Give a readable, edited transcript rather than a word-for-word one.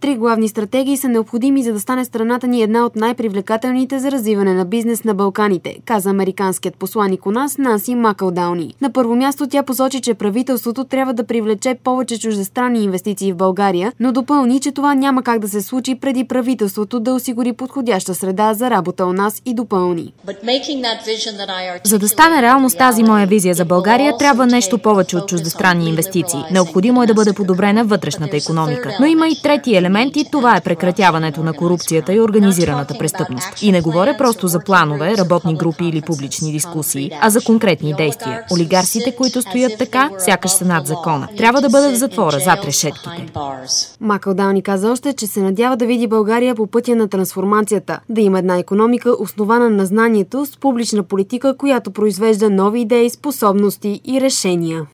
3 главни стратегии са необходими, за да стане страната ни една от най-привлекателните за развиване на бизнес на Балканите, каза американският посланик у нас Нанси Макълдауни. На първо място тя посочи, че правителството трябва да привлече повече чуждестранни инвестиции в България, но допълни, че това няма как да се случи преди правителството да осигури подходяща среда за работа у нас и допълни. За да стане реалност тази моя визия за България, трябва нещо повече от чуждестранни инвестиции. Необходимо е да бъде подобрена вътрешната икономика. Но има и трети елемент и това е прекратяването на корупцията и организираната престъпност. И не говоря просто за планове, работни групи или публични дискусии, а за конкретни действия. Олигарсите, които стоят така, сякаш са над закона. Трябва да бъдат в затвора, зад решетките. Макълдауни каза още, че се надява да види България по пътя на трансформацията, да има една икономика, основана на знанието, с публична политика, която произвежда нови идеи, способности и решения.